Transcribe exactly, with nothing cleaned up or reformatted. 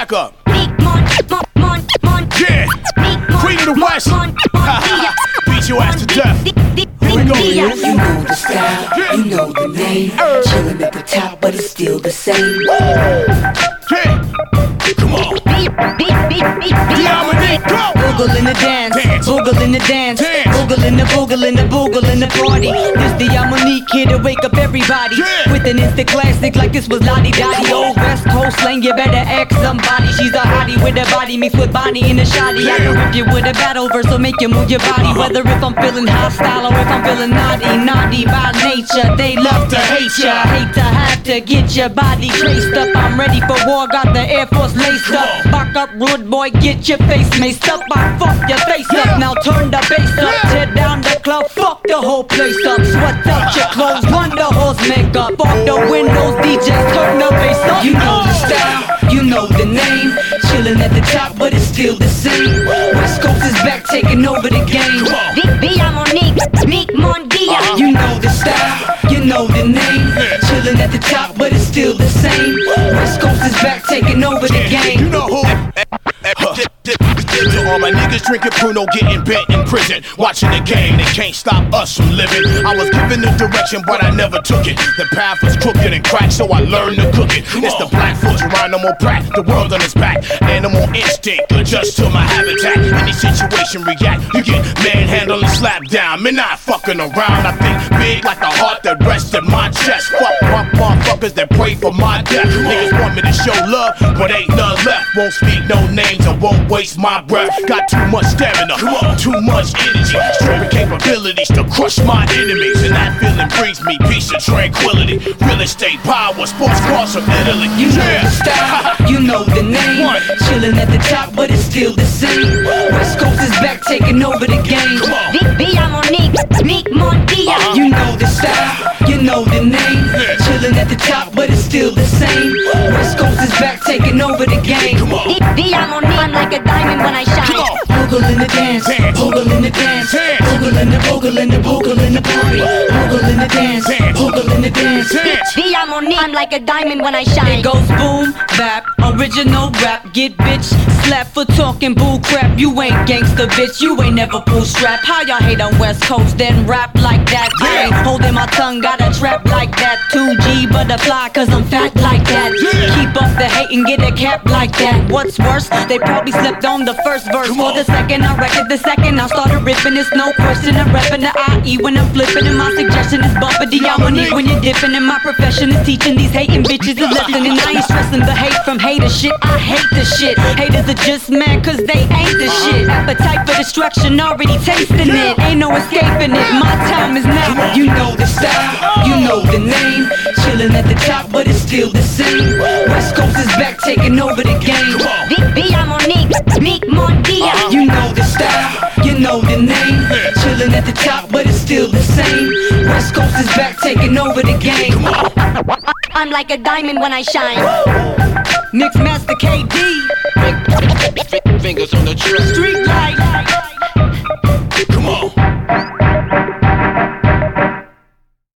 back up. Yeah, Queen of the West. Beat your ass to death. Here we go. You know the style, you know the name. Chillin' at the top, but it's still the same. Yeah. Come on. Diamond, go. Boogle in the dance, Dance. boogle in the dance, Dance. boogle in the boogle in the boogle in the party. This the Amonique here to wake up everybody Yeah. with an instant classic like this was Lottie Dottie. Old West Coast slang, you better ask somebody. She's a hottie with a body mixed with Bonnie in the shoddy. I can rip you with a battle verse, so make you move your body. Whether if I'm feeling hostile or if I'm feeling naughty, naughty by nature, they love to hate ya. Hate to have to get your body traced up. I'm ready for war, got the Air Force laced up. Back up, rude boy, get your face maced up. I fuck your face up, now turn the bass up. Tear down the club, fuck the whole place up. Sweat out your clothes, run the horse makeup. Off the windows, D Js, turn the bass up. You know the style, you know the name. Chillin' at the top, but it's still the same. West Coast is back, taking over the game. You know the style, you know the name. Chillin' at the top, but it's still the same. West Coast is back, taking over the game. You know who? To all my niggas drinking Pruno, getting bent in prison, watching the game, they can't stop us from living. I was given the direction, but I never took it. The path was crooked and cracked, so I learned to cook it. It's the Blackfoot Geronimo Pratt, the world on his back. Animal instinct, adjust to my habitat. Any situation react, you get manhandled and slapped down. Me not fucking around, I think big like the heart that rests in my chest. Fuck punk motherfuckers that pray for my death. Niggas want me to show love, but ain't none left. Won't speak no names, I won't waste my breath. Got too much stamina, too much energy, stripping capabilities to crush my enemies. And that feeling brings me peace and tranquility. Real estate power, sports cars from Italy. You know the style, you know the name. Chillin' at the top, but it's still the same. West Coast is back, taking over the game. You know the style, you know the name. Chillin' at the top, but it's still the same. West Coast is back, taking over the game. I'm like a diamond when I shine. Bogle in the dance, bogle in the dance, bogle in the bogle in the bogle in the party. Bogle in the dance, bogle in the dance. I'm like a diamond when I shine. It goes boom, bap, original rap. Get bitch, slap for talking bull crap. You ain't gangsta bitch, you ain't never pull strap. How y'all hate on West Coast, then rap like that? I ain't holding my tongue, got a trap like that. two G butterfly, cause I'm fat like that. Keep up the hate and get a cap like that. What's worse, they probably slept on the first verse. For the second, I record the second, I started ripping. It's no question, I'm repping the I E when I'm flipping. And my suggestion is bumping the harmony when you're dipping. And my profession is teaching these hating bitches a lesson. And I ain't stressing the hate from hater shit. I hate the shit. Haters are just mad cause they ain't the shit. Appetite for destruction, already tasting it. Ain't no escaping it, my time is now. You know the style, you know the name. Chillin' at the top, but it's still the same. West Coast is back, taking over the game. You know the style, you know the name. Chillin' at the top, but it's still the same. West Coast is back, taking over the game. I'm like a diamond when I shine. Mix Master K D. Fingers on the track. Street